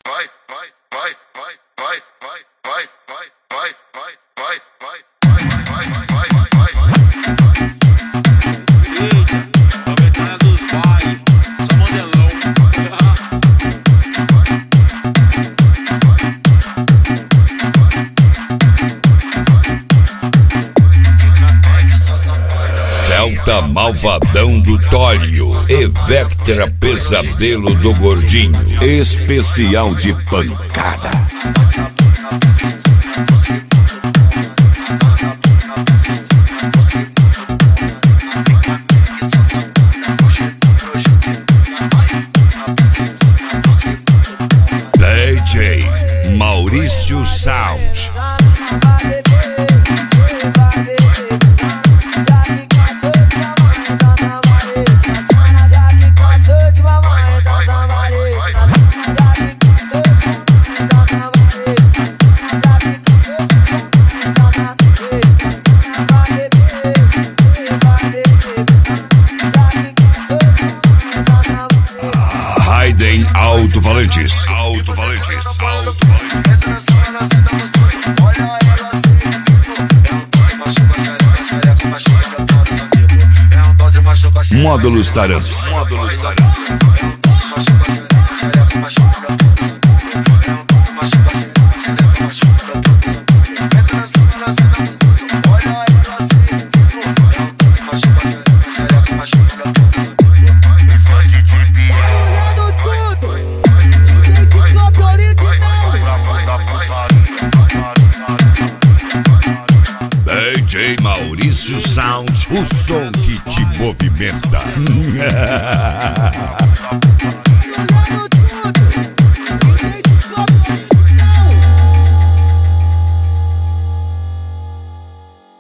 Celta Malvadão do Tório e Vectra Pesadelo do Gordinho. Especial de pancada. DJ Maurício Sound. Raiden Alto-Valentis. Módulos Tarantos. DJ Maurício Sound, o som que te movimenta.